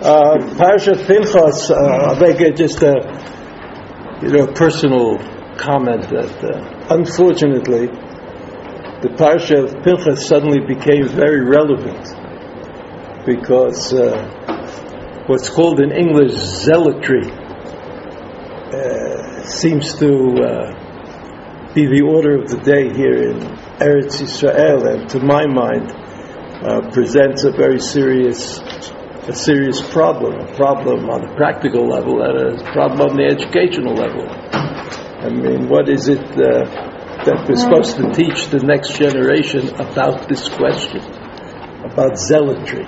Parashat Pinchas, I'll make just a personal comment that unfortunately the Parashat of Pinchas suddenly became very relevant because what's called in English zealotry seems to be the order of the day here in Eretz Yisrael, and to my mind presents a very serious problem, a problem on a practical level and a problem on the educational level. I mean, what is it that we're supposed to teach the next generation about this question, about zealotry?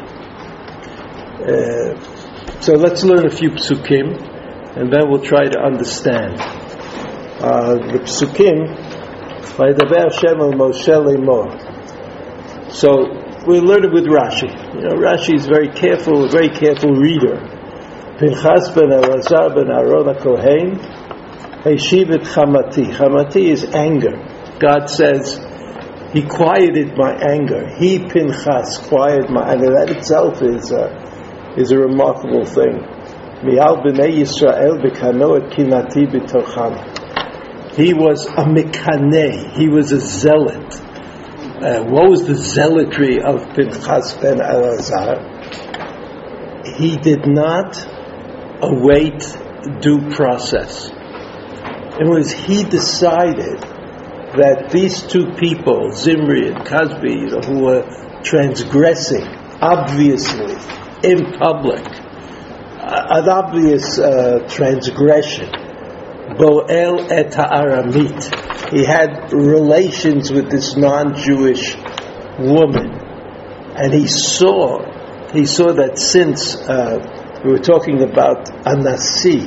So let's learn a few psukim, and then we'll try to understand. The psukim, Vayidaber Hashem el Moshe lemor. So we learn it with Rashi. Rashi is a very careful reader. Pinchas ben Elazar ben Aaron HaKohen Heshiv et Chamati. Chamati is anger. God says, He quieted my anger. He, Pinchas, quieted my anger. That itself is a remarkable thing. Mi'al b'nei Yisrael b'kano et kinati b'tocham. He was a mekaneh. He was a zealot. What was the zealotry of Pinchas ben Elazar? He did not await due process. It was he decided that these two people, Zimri and Cozbi, who were transgressing, obviously, in public, an obvious transgression, Boel et ha'aramit. He had relations with this non-Jewish woman, and he saw that since we were talking about Anasi,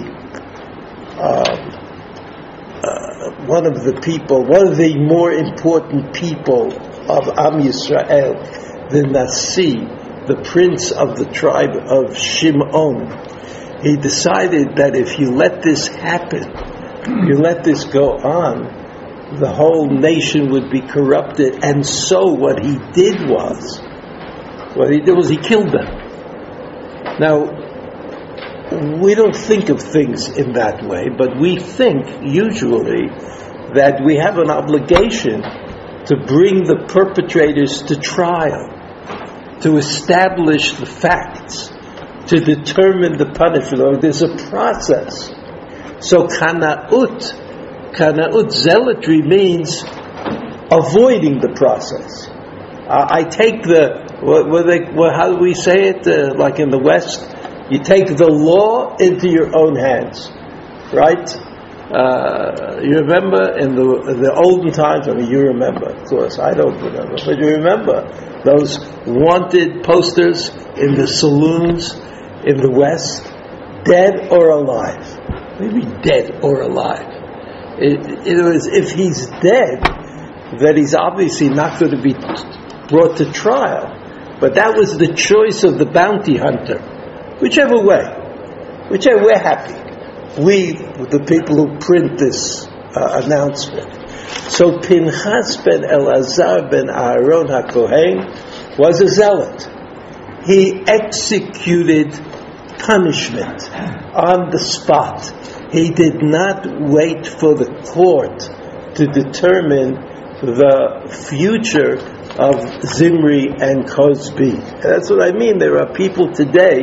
one of the more important people of Am Yisrael, the Nasi, the prince of the tribe of Shimon, he decided that if you let this happen, you let this go on, the whole nation would be corrupted. And so what he did was he killed them. Now, we don't think of things in that way, but we think usually that we have an obligation to bring the perpetrators to trial, to establish the facts, to determine the punishment. There's a process. So kana'ut, zealotry means avoiding the process. I take how do we say it? Like in the West, you take the law into your own hands, right? You remember in the olden times. I mean, you remember, of course. I don't remember, but you remember those wanted posters in the saloons in the West, dead or alive. Maybe dead or alive. It was, if he's dead, then he's obviously not going to be brought to trial. But that was the choice of the bounty hunter. Whichever way, we're happy. We, the people who print this announcement. So Pinchas ben Elazar ben Aaron HaKohen was a zealot. He executed punishment on the spot. He did not wait for the court to determine the future of Zimri and Cozbi. That's what I mean. There are people today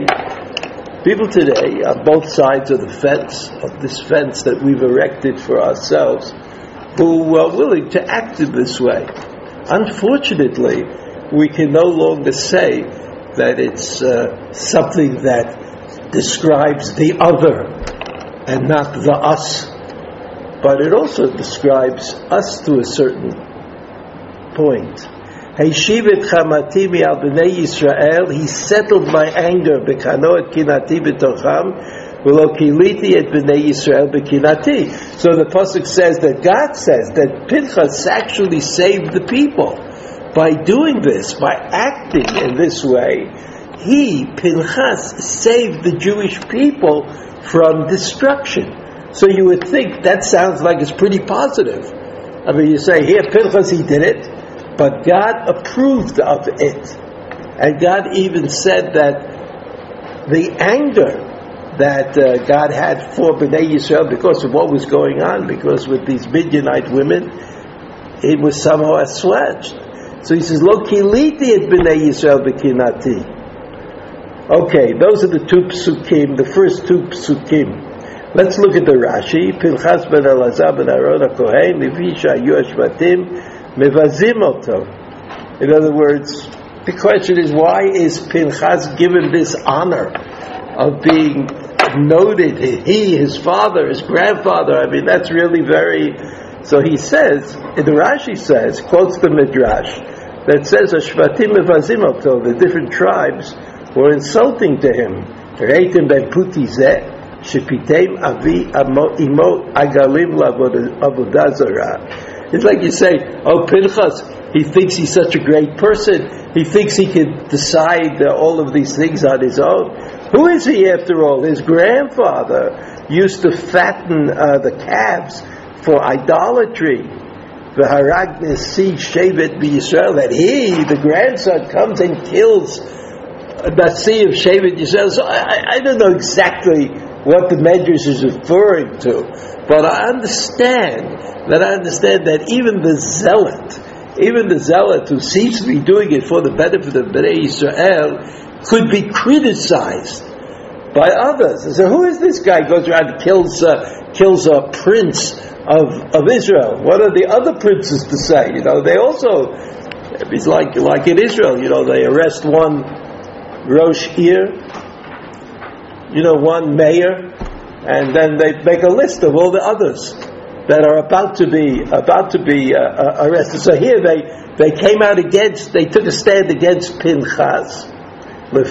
on both sides of the fence, of this fence that we've erected for ourselves, who are willing to act in this way. Unfortunately, we can no longer say that it's something that describes the other and not the us, but it also describes us to a certain point. Heshiv et chamati mi'al b'nei Yisrael, he settled my anger b'kano et kinati b'tocham v'lo kiliti et b'nei Yisrael b'kinati. So the pasuk says that Pinchas actually saved the people by doing this, by acting in this way. He, Pinchas, saved the Jewish people from destruction. So you would think that sounds like it's pretty positive. I mean, you say here, Pinchas, he did it, but God approved of it. And God even said that the anger that God had for Bnei Yisrael because of what was going on, because with these Midianite women, it was somehow assuaged. So he says, Lo kiliti et Bnei Yisrael b'kinati. Okay, those are the two psukim, the first two psukim. Let's look at the Rashi. Pinchas ben Elazar ben Aaron HaKohen, Levi shayu hashvatim, mevazim oto. In other words, the question is, why is Pinchas given this honor of being noted? He, his father, his grandfather, I mean, that's really very... So he says, the Rashi says, quotes the Midrash, that says, Hashvatim mevazim oto, the different tribes were insulting to him. Reitim ben puti zeh, shepitem avi imo agalim la'avodah zarah. It's like you say, oh, Pinchas, he thinks he's such a great person. He thinks he can decide all of these things on his own. Who is he after all? His grandfather used to fatten the calves for idolatry. V'harag nesi shevet b'Yisrael, that he, the grandson, comes and kills Nasi of Shevet Yisrael. So I don't know exactly what the Medrash is referring to, but I understand that even the zealot who seems to be doing it for the benefit of Bnei Yisrael could be criticized by others. So who is this guy who goes around and kills a prince of Israel? What are the other princes to say? They also, it's like in Israel, they arrest one Rosh Ir, one mayor, and then they make a list of all the others that are about to be arrested. So here they came out against, they took a stand against Pinchas. So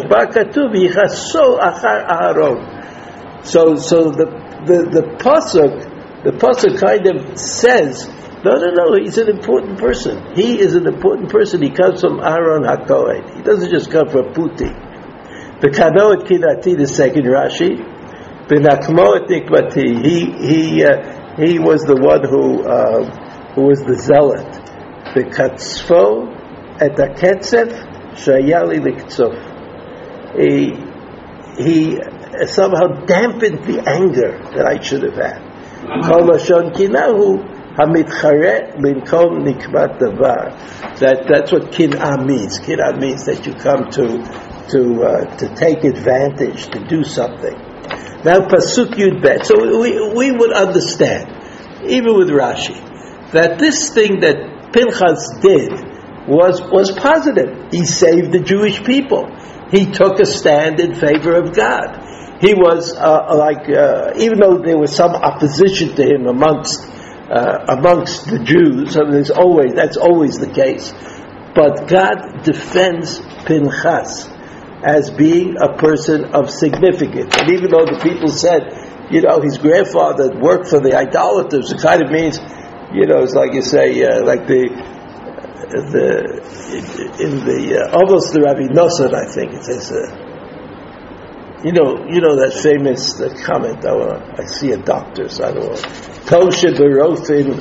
the pasuk kind of says, no, he's an important person. He is an important person. He comes from Aaron HaKohen. He doesn't just come from Puti. V'kano et kinati, the second Rashi. V'nakmo et nikmati. He was the one who was the zealot. V'katzfo et haketzef shayali liktzof. He somehow dampened the anger that I should have had. Kol lashon kinahu hamitchare linkom nikmat davar. That's what kin'ah means. Kin'ah means that you come to take advantage, to do something. Now pasuk yud bet. So we would understand, even with Rashi, that this thing that Pinchas did was positive. He saved the Jewish people. He took a stand in favor of God. He was even though there was some opposition to him amongst the Jews, I mean, that's always the case. But God defends Pinchas as being a person of significance. And even though the people said, his grandfather worked for the idolaters, it kind of means, it's like you say, like almost the Rabbi Nosson, I think it says, that famous comment. I see a doctor, so I don't know. Toshe berofin.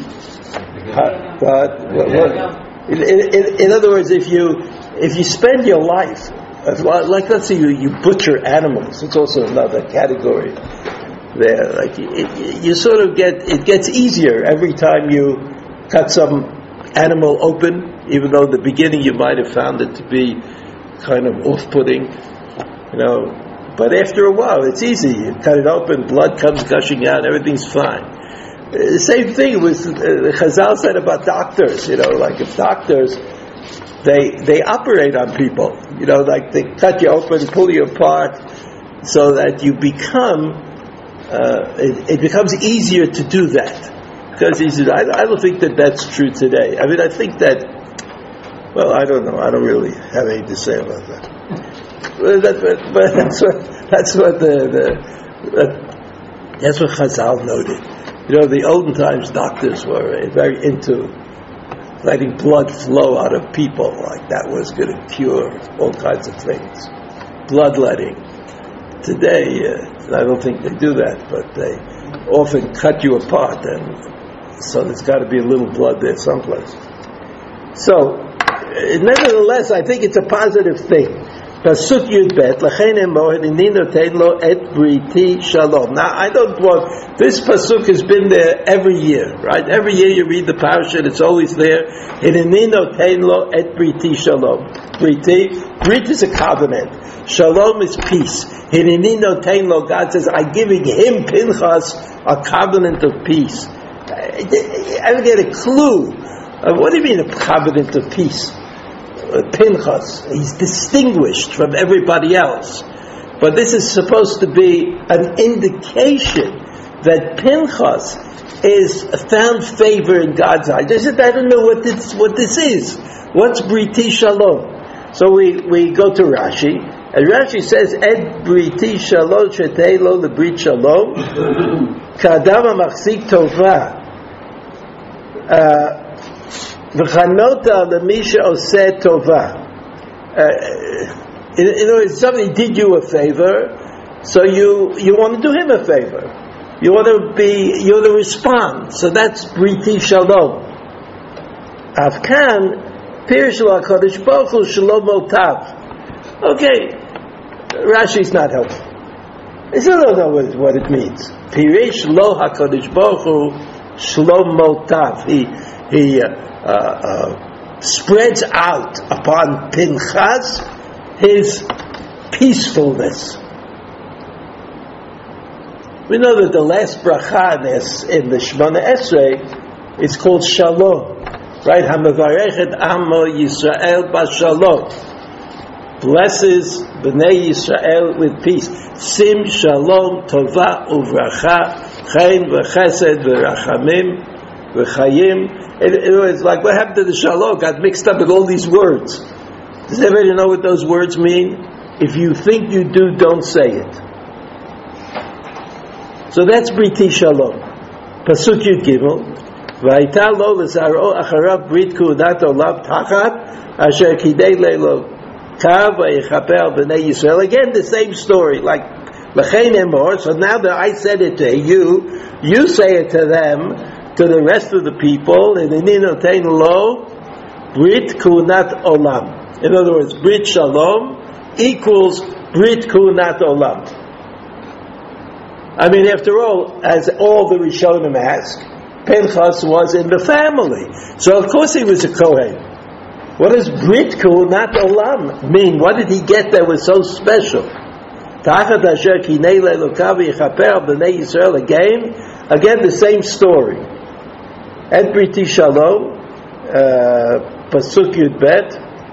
In other words, if you spend your life, like let's say you butcher animals, it's also another category there. Like you sort of it gets easier every time you cut some animal open, even though in the beginning you might have found it to be kind of off-putting, But after a while, it's easy. You cut it open, blood comes gushing out, everything's fine. The same thing was Chazal said about doctors. Like if doctors, they operate on people. Like they cut you open, pull you apart, so that you become. It becomes easier to do that. Because he said, I don't think that that's true today. I mean, I think that. Well, I don't know. I don't really have anything to say about that. But that's what Chazal noted. The olden times doctors were very into letting blood flow out of people, like that was going to cure all kinds of things. Bloodletting. Today, I don't think they do that, but they often cut you apart, and so there's got to be a little blood there someplace. So, nevertheless, I think it's a positive thing Pasuk Yud Bet, Lachein Emo Hineni Noten Lo Et Briti Shalom. Now, I don't want, this pasuk has been there every year, right? Every year you read the parasha, it's always there. Hineni Noten Lo Et Briti Shalom. Brit is a covenant. Shalom is peace. Hineni Noten Lo, God says, I'm giving him, Pinchas, a covenant of peace. I don't get a clue. What do you mean a covenant of peace? Pinchas, he's distinguished from everybody else. But this is supposed to be an indication that Pinchas is found favor in God's eyes. I said, I don't know what this is. What's Briti Shalom? So we go to Rashi, and Rashi says, Et Briti Shalom Shetei Lo LeBrit Shalom Ka'adam HaMachzik Tova V'chanota lemisha oseh tova. In other words, somebody did you a favor, so you want to do him a favor. You want to respond. So that's Briti Shalom. Avkan Pirish Lo HaKadosh Baruch Hu Shalom Otav. Okay, Rashi's not helpful. He still don't know what it means. Pirish Lo HaKadosh Baruch Hu Shalom Otav. He spreads out upon Pinchas his peacefulness. We know that the last bracha in the Shemona Esrei is called Shalom, right? Hamavarech et Amo Yisrael b'Shalom, blesses Bnei Yisrael with peace. Sim Shalom Tova Uvracha Chaim v'Chesed v'Rachamim v'Chayim. It was like, what happened to the Shalom? Got mixed up with all these words. Does everybody know what those words mean? If you think you do, don't say it. So that's Briti Shalom. Pasuk Yud Gimel. V'ayta lo l'zaro acharav brit ku'udat olav tachat asher kidei leilo kav v'yichaper b'nei Yisrael. Again, the same story, like L'chein emor. So now that I said it to you say it to them, to the rest of the people, in Ninotein Lo, Brit Kunat Olam. In other words, Brit Shalom equals Brit Kunat Olam. I mean, after all, as all the Rishonim ask, Pinchas was in the family. So of course he was a Kohen. What does Brit Kunat Olam mean? What did he get that was so special? Tachat Asher Kinei Le'elokav Yichaper B'nei Yisrael, again the same story. Et Briti Shalom, Pasuk Yud Bet,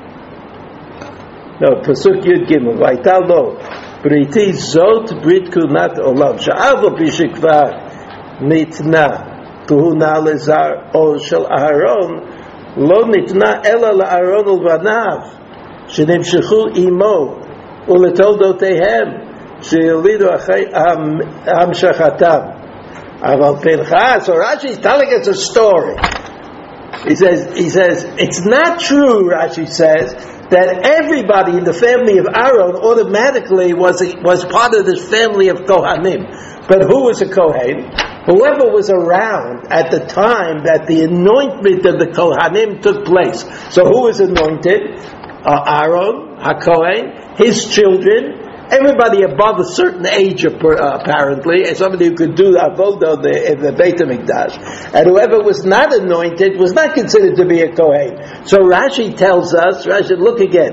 Pasuk Yud Gimel, Vayta Lo, Briti Zot Brit Kunat Olam, Sha'avo Bishikvar Nitna, Kuhuna Lezar Ol Shel Aharon, Lo Nitna Ela LaAharon Ulvanav, Shenimshechu Imo, Uletoldotehem, She'yolidu Achai Amshachatam. Aval Pinchas, or Rashi is telling us a story. He says, it's not true, Rashi says, that everybody in the family of Aaron automatically was part of this family of Kohanim. But who was a Kohen? Whoever was around at the time that the anointment of the Kohanim took place. So who was anointed? Aaron, HaKohen, his children, everybody above a certain age, apparently, and somebody who could do avodah in the Beit HaMikdash, and whoever was not anointed was not considered to be a Kohen. So Rashi tells us, look again.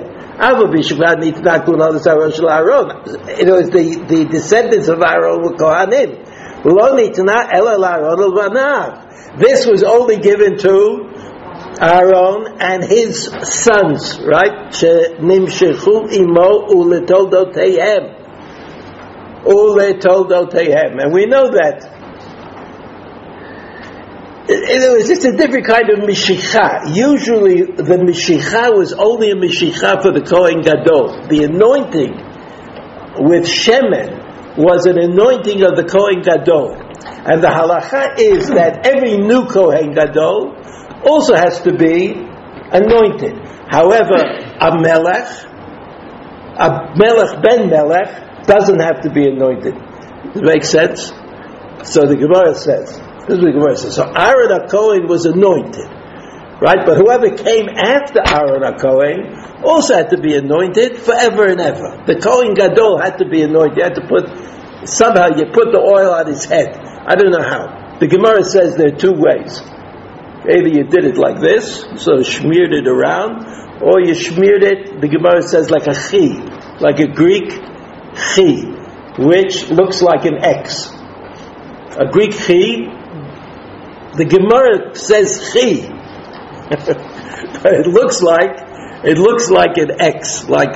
It was the descendants of Aaron were Kohanim. This was only given to Aaron and his sons, right? Nimshechu imo uletoldotehem. And we know that it was just a different kind of mishicha. Usually the mishicha was only a mishicha for the Kohen Gadol. The anointing with Shemen was an anointing of the Kohen Gadol. And the halacha is that every new Kohen Gadol also has to be anointed. However, a melech ben melech, doesn't have to be anointed. Does it make sense? So the Gemara says, this is what the Gemara says. So Aaron HaKohen was anointed. right? But whoever came after Aaron HaKohen also had to be anointed forever and ever. The Kohen Gadol had to be anointed. You had to somehow you put the oil on his head. I don't know how. The Gemara says there are two ways. Either you did it like this, so smeared it around, or you smeared it, the Gemara says, like a chi, like a Greek chi, which looks like an X. A Greek chi, the Gemara says chi. But it looks like an X, like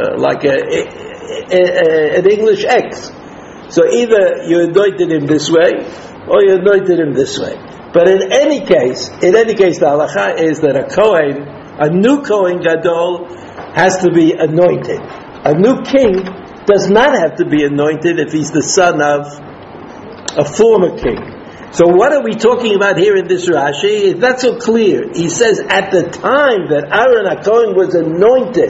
an English X. So either you anointed him this way, or you anointed him this way. But in any case, the halacha is that a new Kohen Gadol has to be anointed. A new king does not have to be anointed if he's the son of a former king. So what are we talking about here in this Rashi? It's not so clear. He says at the time that Aaron HaKohen was anointed,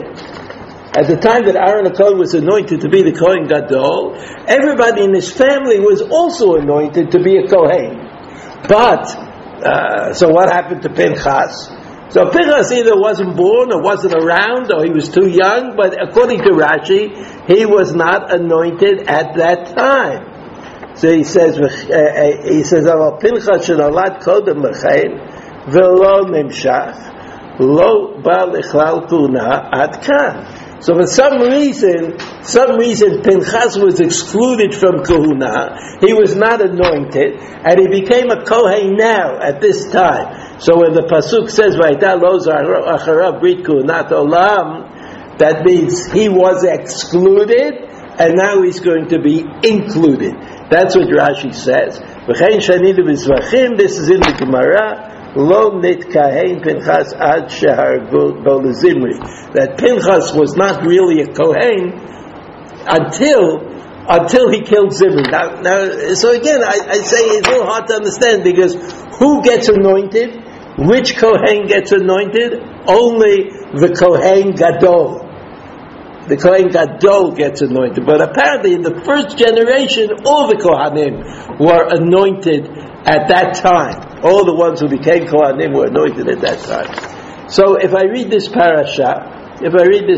to be the Kohen Gadol, everybody in his family was also anointed to be a Kohen. But, so what happened to Pinchas? So Pinchas either wasn't born or wasn't around or he was too young, but according to Rashi, he was not anointed at that time. So he says, "Aval Pinchas shenolad kodem lechein velo nimshach lo ba lechlal kuna ad kan." So for some reason Pinchas was excluded from kahuna. He was not anointed, and he became a kohen now at this time. So when the pasuk says "Vayda lo acharav brit kahunat olam," that means he was excluded, and now he's going to be included. That's what Rashi says. V'chein shanidu b'zvachim. This is in the Gemara. Lo nit kahen Pinchas ad shehar bo Zimri. That Pinchas was not really a kohen until he killed Zimri. Now, so again, I say it's a little hard to understand because who gets anointed? Which kohen gets anointed? Only the Kohen Gadol. The Kohen Gadol gets anointed. But apparently in the first generation, all the Kohanim were anointed at that time. All the ones who became Kohanim were anointed at that time. So if I read this parasha, we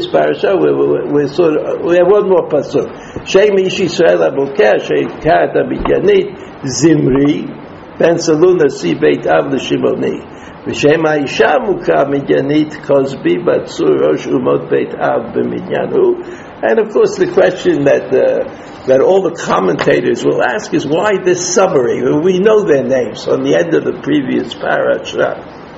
have one more pasuk. Shem ish Yisrael abokeh she'ikarat hamidyanit Zimri ben Saluna si beit av l'shimoni. V'shem ha'isha mukah midyanit Kozbi batzur rosh umot beit av b'midyanu. And of course the question that all the commentators will ask is why this summary? We know their names on the end of the previous parasha.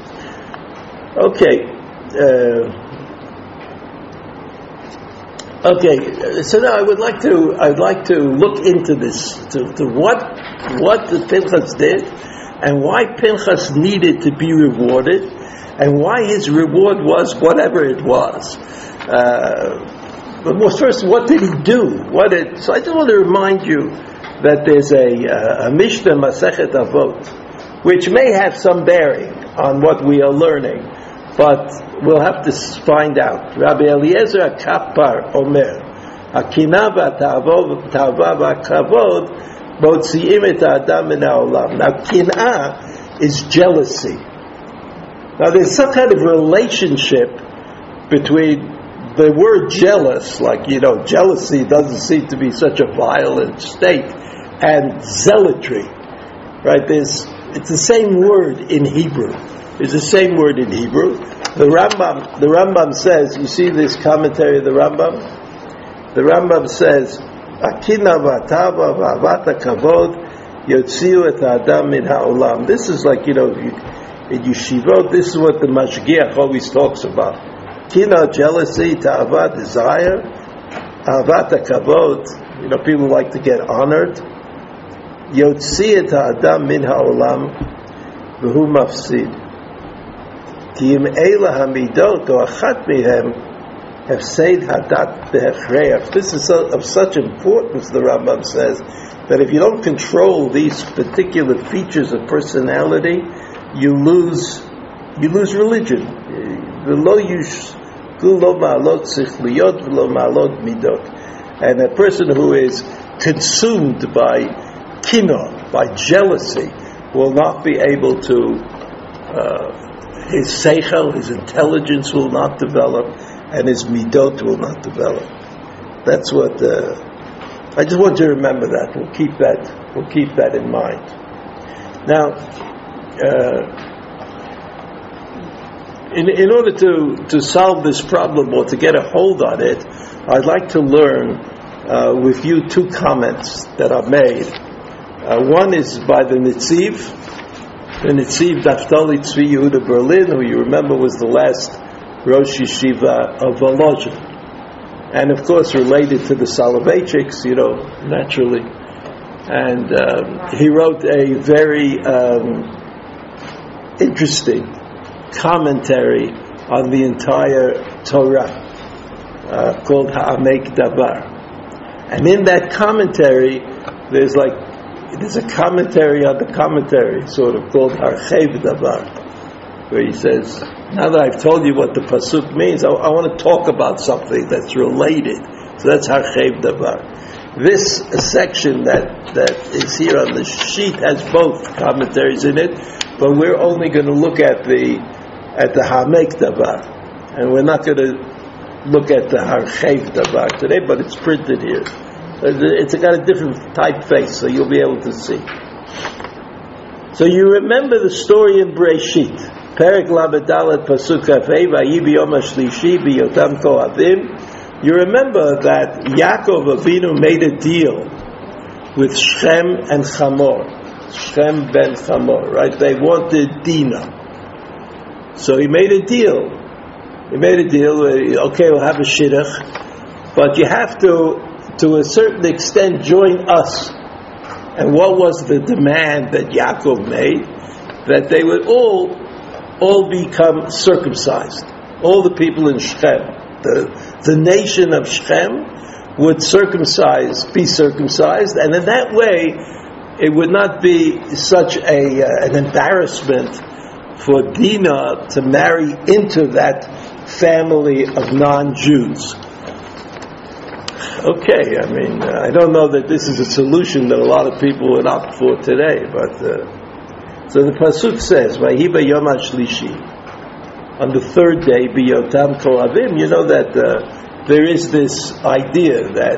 Okay, so now I'd like to look into this, to what the Pinchas did, and why Pinchas needed to be rewarded, and why his reward was whatever it was. But first, what did he do? So I just want to remind you that there's a Mishnah Masechet Avot, which may have some bearing on what we are learning, but we'll have to find out. Rabbi Eliezer HaKappar Omer, Hakina v'ata'ava v'akavod motzi'im et ha'adam min ha'olam. Now, kinah is jealousy. Now, there's some kind of relationship between the word jealous, like, jealousy doesn't seem to be such a violent state, and zealotry, right? It's the same word in Hebrew. It's the same word in Hebrew. The Rambam says, you see this commentary of the Rambam? The Rambam says, Akina v'atava v'avata kavod yotziu et ha'adam min ha'olam. This is like, in yeshivot, this is what the Mashgiach always talks about. Kina, jealousy, ta'ava, desire, avata kavod, people like to get honored. Yotzi et ha'adam min ha'olam v'hu mafsid. Ki im eila hamidot o achat mihem hefseid hadat behechreach. This is of such importance, the Rambam says, that if you don't control these particular features of personality, you lose religion. And a person who is consumed by kino, by jealousy, will not be able to his seichel, his intelligence will not develop, and his midot will not develop. That's what I just want you to remember that. We'll keep that in mind. Now, in order to solve this problem or to get a hold on it, I'd like to learn with you two comments that are made. One is by the Nitziv Naftali Tzvi Yehuda Berlin, who you remember was the last Rosh Yeshiva of Volozhin, and of course related to the Soloveitchiks, naturally. And he wrote a very interesting commentary on the entire Torah called Ha'amek Davar. And in that commentary, there's a commentary on the commentary, sort of called Harchev Davar, where he says, now that I've told you what the pasuk means, I want to talk about something that's related. So that's Harchev Davar. This section that is here on the sheet has both commentaries in it, but we're only going to look at the Ha'amek Davar, and we're not going to look at the Harchev Davar today, but it's printed here. It's got a different typeface, so you'll be able to see. So you remember the story in Breshit, Perek Lamed Dalet Pasuk Kafei, Vayi B'Yom HaShlishi B'Yotam Kohavim. You remember that Yaakov Avinu made a deal with Shechem and Hamor, Shechem ben Hamor, right? They wanted Dinah, so he made a deal. Okay, we'll have a shidduch, but you have to a certain extent, join us. And what was the demand that Yaakov made? That they would all become circumcised. All the people in Shechem, the nation of Shechem, would be circumcised, and in that way, it would not be such an embarrassment for Dinah to marry into that family of non-Jews. Okay, I don't know that this is a solution that a lot of people would opt for today, but so the pasuk says, "Vayi b'yom hashlishi," on the third day, b'yotam kohavim. You know that there is this idea that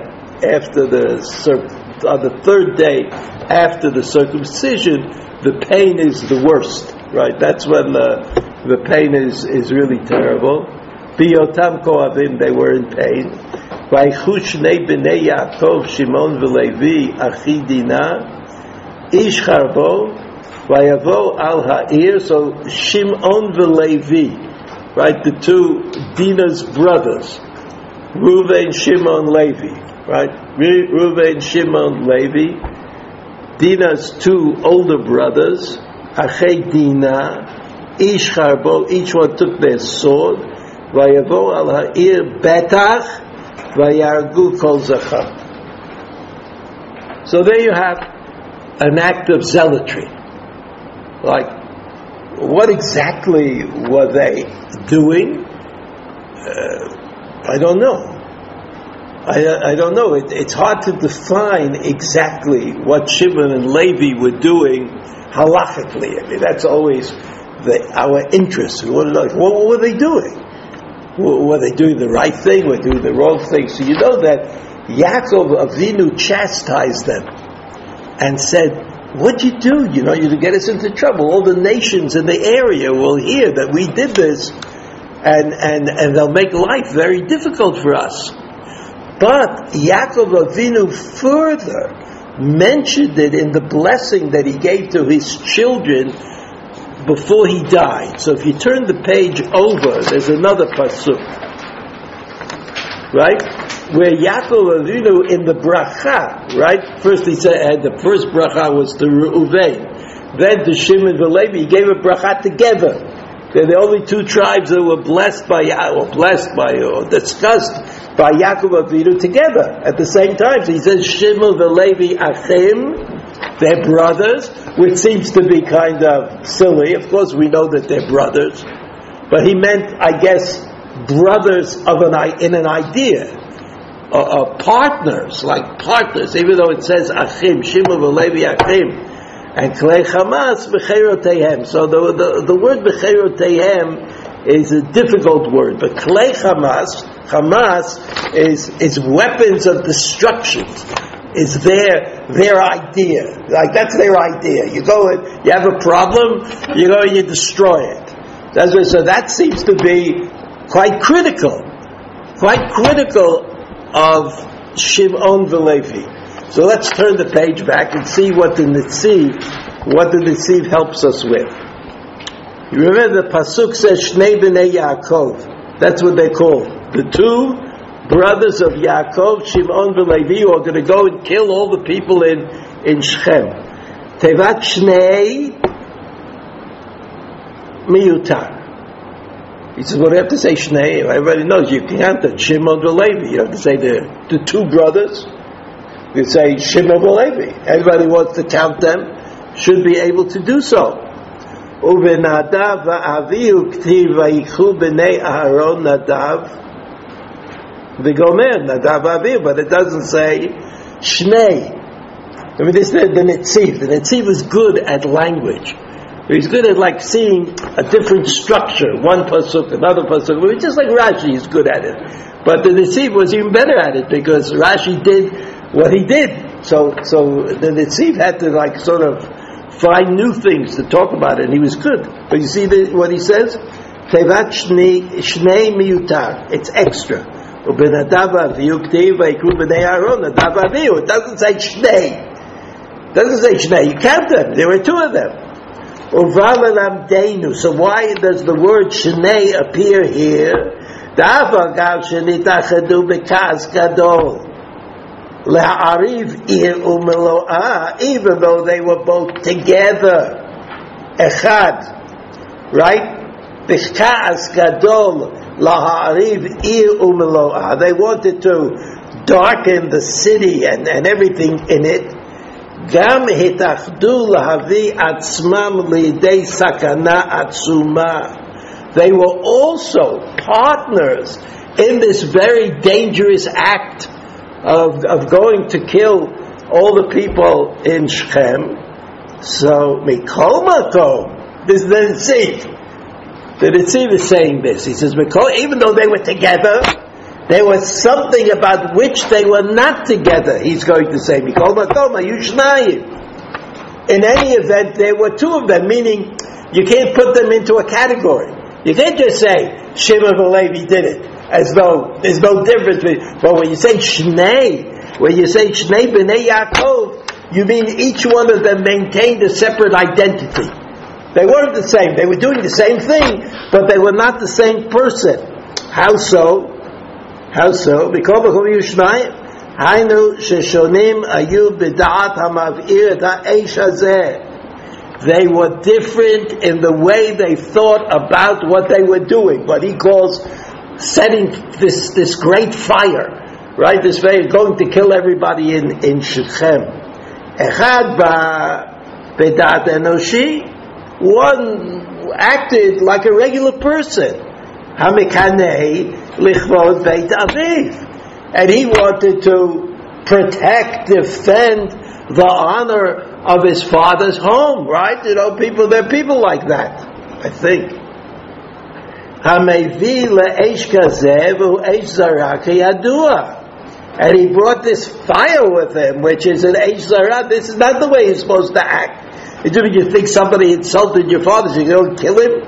on the third day after the circumcision, the pain is the worst, right? That's when the pain is really terrible. B'yotam kohavim, they were in pain. Vaychu shnei bnei Yaakov, Shimon v'Levi, achi Dinah, ish charbo, vayavo al ha'ir. So Shimon v'Levi, right, the two Dinah's brothers, Reuven, Shimon, Levi, right? Reuven, Shimon, Levi, Dinah's two older brothers, Achei Dinah, ish charbo, each one took their sword, vayavo al ha'ir betach, vayargu kol zachar. So there you have an act of zealotry. Like, what exactly were they doing? I don't know. I don't know. It's hard to define exactly what Shimon and Levi were doing halachically. That's always our interest. We want to know, what were they doing? Were they doing the right thing? Were they doing the wrong thing? So you know that Yaakov Avinu chastised them and said, what'd you do? You get us into trouble. All the nations in the area will hear that we did this, and they'll make life very difficult for us. But Yaakov Avinu further mentioned it in the blessing that he gave to his children before he died. So if you turn the page over, there's another pasuk, right? Where Yaakov Avinu in the bracha, right? First he said, the first bracha was to Reuven, then to Shimon and Levi. He gave a bracha together. They're the only two tribes that were blessed by or discussed by Yaakov Avinu together at the same time. So he says, Shimon and Levi achim, they're brothers, which seems to be kind of silly. Of course, we know that they're brothers, but he meant, I guess, brothers in an idea, partners, even though it says Achim, Shimon v'Levi Achim. and Klei Hamas b'cheiroteihem. So the word b'cheiroteihem is a difficult word, but Klei Hamas is weapons of destruction. Is their idea. Like, that's their idea. You go and you have a problem, you go and you destroy it. So that seems to be quite critical of Shimon v'Levi. So let's turn the page back and see what the Netziv helps us with. You remember the pasuk says Shnei b'nei Yaakov. That's what they call the two brothers of Yaakov, Shimon v'Levi, who are going to go and kill all the people in Shechem. Tevat Shnei miyutar. He says, well, you have to say Shnei. Everybody knows you can't say Shimon v'Levi. You have to say the two brothers. You say Shimon v'Levi. Everybody wants to count them, should be able to do so. Uvenadav va'avihu k'tiv vayikhu b'nei Aharon Nadav the Gomer, Nadav Avir, but it doesn't say Shnei. I mean, this is the Netziv. The Netziv is good at language. He's good at like seeing a different structure, one pasuk, another pasuk. Just like Rashi is good at it. But the Netziv was even better at it because Rashi did what he did. So the Netziv had to like sort of find new things to talk about it, and he was good. But you see what he says? Tevat Shnei miyutar. It's extra. It doesn't say Shnei. It doesn't say Shnei. You count them. There were two of them. So why does the word Shnei appear here? Even though they were both together. Echad. Right? B'ka'as gadol. They wanted to darken the city and everything in it. Gam hitachdu lahavi atzmam lidei sakana atzuma. They were also partners in this very dangerous act of going to kill all the people in Shechem. So mikol makom, this is the Netziv. The Netziv is saying this. He says, even though they were together, there was something about which they were not together. He's going to say, in any event, there were two of them, meaning you can't put them into a category. You can't just say, Shimon v'Levi did it, as though there's no difference. But when you say Shnei b'nei Yaakov, you mean each one of them maintained a separate identity. They weren't the same. They were doing the same thing, but they were not the same person. How so? Because they were different in the way they thought about what they were doing. What he calls setting this great fire, right? This fire going to kill everybody in Shechem. Echad b'dat enoshi. One acted like a regular person. Hamikanei lichvod beit aviv. And he wanted to protect, defend the honor of his father's home, right? You know, there are people like that, I think. Hamevi le'esh kazeh v'esh zarak yadua. And he brought this fire with him, which is an esh zarak. This is not the way he's supposed to act. You think somebody insulted your father, so you go kill him?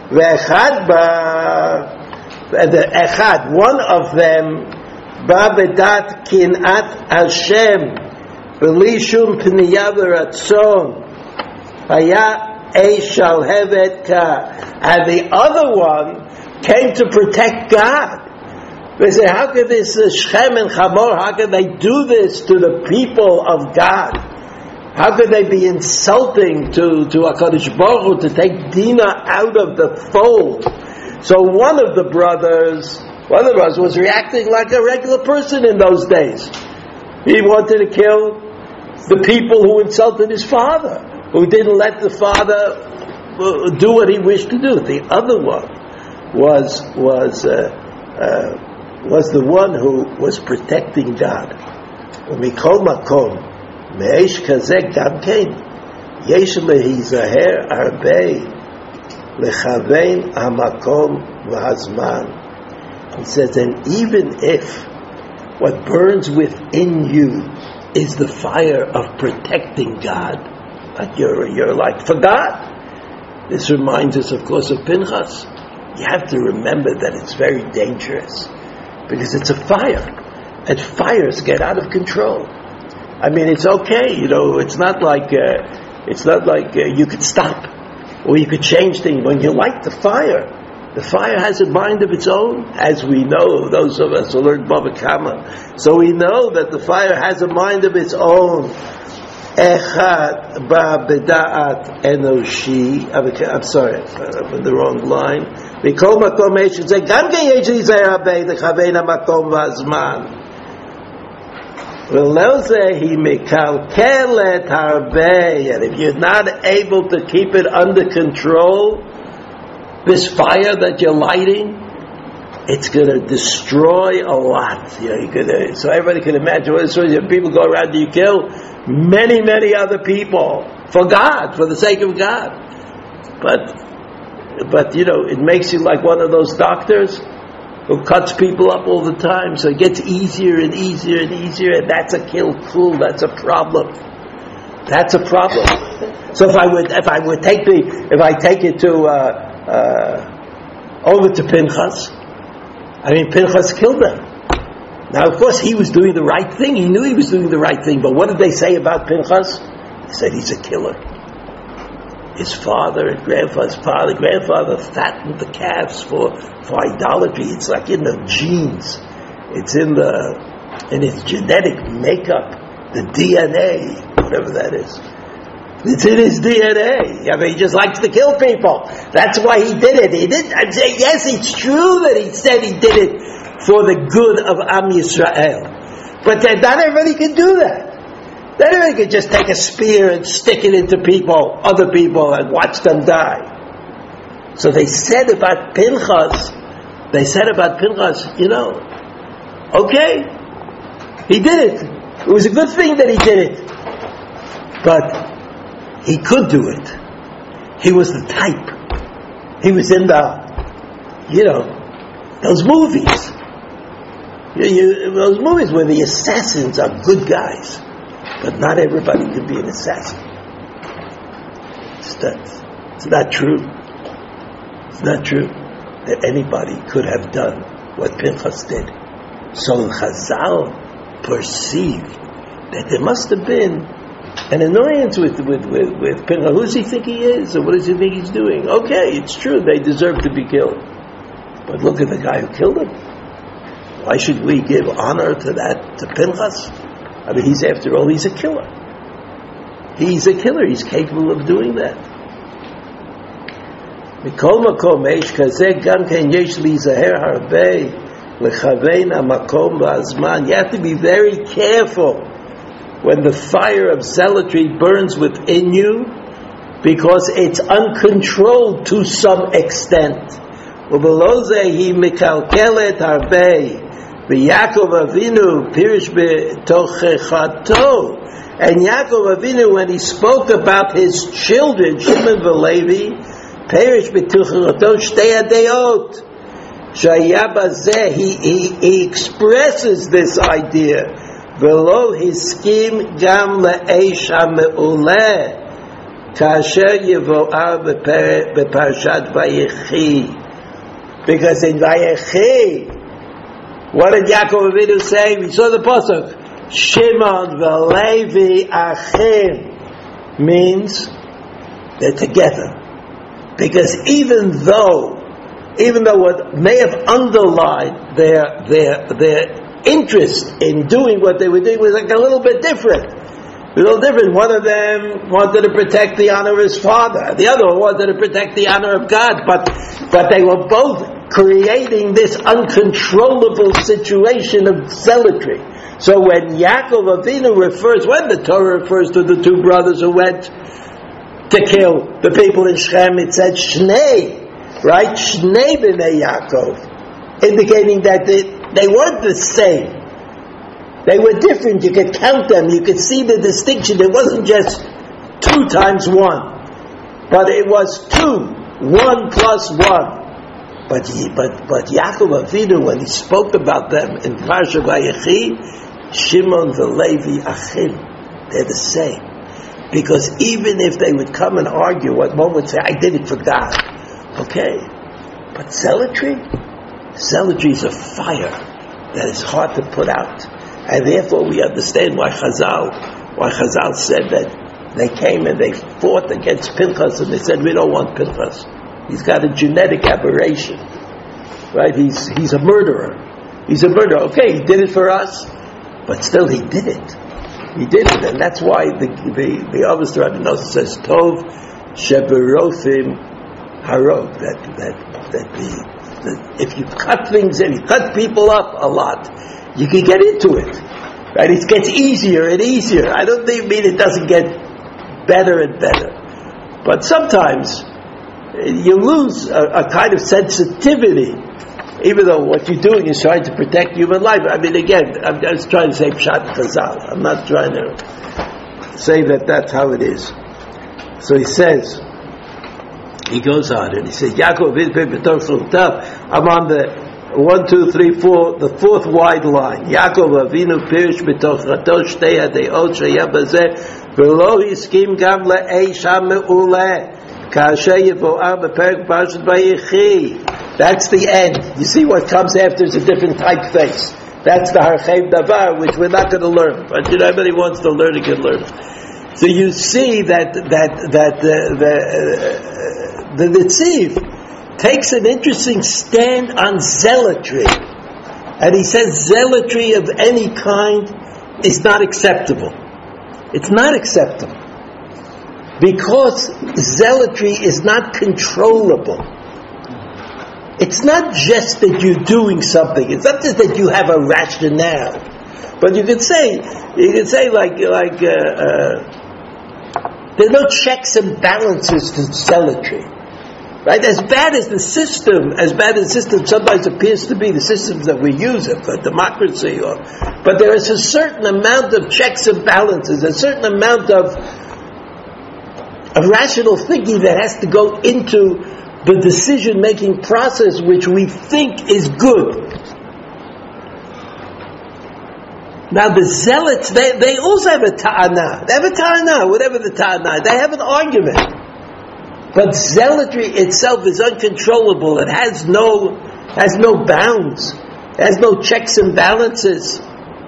Echad, one of them, Babedat kinat Hashem, Belishum pniyah v'ratzon, Haya eish al hevet ka, and the other one came to protect God. They say, how could this Shechem and Chamor, how could they do this to the people of God? How could they be insulting to HaKadosh Baruch Hu to take Dinah out of the fold? So one of the brothers was reacting like a regular person in those days. He wanted to kill the people who insulted his father, who didn't let the father do what he wished to do. The other one was the one who was protecting God. Mikol makom. יש להיזהר הרבה לכוון המקום והזמן. He says, and even if what burns within you is the fire of protecting God, like you're like for God. This reminds us, of course, of Pinchas. You have to remember that it's very dangerous because it's a fire, and fires get out of control. I mean, it's okay, it's not like you could stop or you could change things. When you light the fire has a mind of its own, as we know, those of us who learned Bava Kama. So we know that the fire has a mind of its own. Echad ba beda'at enoshi. I'm sorry, I'm in the wrong line. Mikol makom should say, Gam ke yesh lizayer habei lechavein hamakom v'azman. V'lo zeh hi mekalkelet harbei. And if you're not able to keep it under control, this fire that you're lighting, it's going to destroy a lot. So everybody can imagine what it's doing. People go around and you kill many, many other people for God, for the sake of God. But it makes you like one of those doctors who cuts people up all the time. So it gets easier and easier and easier, and that's a kill. That's a problem. That's a problem. So if I take it to over to Pinchas, Pinchas killed them. Now, of course, he was doing the right thing. He knew he was doing the right thing. But what did they say about Pinchas? They said he's a killer. His father and grandfather fattened the calves for idolatry. It's like in the genes. It's in his genetic makeup, the DNA, whatever that is. It's in his DNA. He just likes to kill people. That's why he did it. I'd say, yes, it's true that he said he did it for the good of Am Yisrael. But not everybody can do that. Not everybody can just take a spear and stick it into other people, and watch them die. So they said about Pinchas, okay, he did it. It was a good thing that he did it. But he could do it. He was the type. He was in those movies. Those movies where the assassins are good guys. But not everybody could be an assassin. It's not true. It's not true that anybody could have done what Pinchas did. So Chazal perceived that there must have been an annoyance with Pinchas. Who does he think he is? Or what does he think he's doing? Okay, it's true, they deserve to be killed. But look at the guy who killed him. Why should we give honor to Pinchas? He's a killer. He's a killer. He's capable of doing that. You have to be very careful when the fire of zealotry burns within you, because it's uncontrolled to some extent. Yaakov Avinu pirish betochechato, and Yaakov Avinu, when he spoke about his children Shimon v'Levi, pirish betochechato shtei adeot. He expresses this idea. V'lo hiskim gam le'eish ha'me'uleh kasher yevo'ar beparashat Vayechi, because in Vayechi, what did Yaakov Avinu say? We saw the pasuk. Shimon v'Levi achim means they're together. Because even though what may have underlined their interest in doing what they were doing was like a little bit different. One of them wanted to protect the honor of his father. The other one wanted to protect the honor of God. But they were both creating this uncontrollable situation of zealotry. So when Yaakov Avinu when the Torah refers to the two brothers who went to kill the people in Shechem, it said Shnei, right? Shnei b'nei Yaakov, indicating that they weren't the same. They were different. You could count them. You could see the distinction. It wasn't just two 2 times 1. But it was 2, 1 plus 1. But Yaakov Avinu, when he spoke about them in Parsha Vayechi, Shimon v'Levi achim, they're the same. Because even if they would come and argue, what one would say, I did it for God. Okay. But zealotry is a fire that is hard to put out. And therefore we understand why Chazal said that they came and they fought against Pinchas and they said, we don't want Pinchas. He's got a genetic aberration. Right? He's a murderer. He's a murderer. Okay, he did it for us, but still he did it. He did it, and that's why the Avos Rabbi Nosson says, Tov sheberofim harog, that if you cut things in, you cut people up a lot, you can get into it. Right? It gets easier and easier. I don't mean it doesn't get better and better. But sometimes you lose a kind of sensitivity, even though what you're doing is trying to protect human life. I mean, again, I'm just trying to say Pshat Chazal. I'm not trying to say that that's how it is. So he goes on and he says, Yaakov I'm on the 1, 2, 3, 4, the 4th wide line. Yaakov Avinu Pirish b'toch Rato Shtei Hadeot Shaya Bazeh V'lo Yiskim Gam Le'eish HaMe'uleh Ka'asher Yevo'ah B'Perek Parshat Vayechi. That's the end. You see what comes after is a different typeface. That's the Harchev Davar, which we're not going to learn. But anybody wants to learn, he can learn. So you see that the Netziv takes an interesting stand on zealotry. And he says zealotry of any kind is not acceptable. It's not acceptable. Because zealotry is not controllable. It's not just that you're doing something. It's not just that you have a rationale. But you could say like there are no checks and balances to zealotry. Right? As bad as the system sometimes appears to be, the systems that we use it for democracy, but there is a certain amount of checks and balances, a certain amount of rational thinking that has to go into the decision-making process, which we think is good. Now the zealots, they also have a ta'ana. They have a ta'ana, whatever the ta'ana. They have an argument. But zealotry itself is uncontrollable. It has no bounds. It has no checks and balances.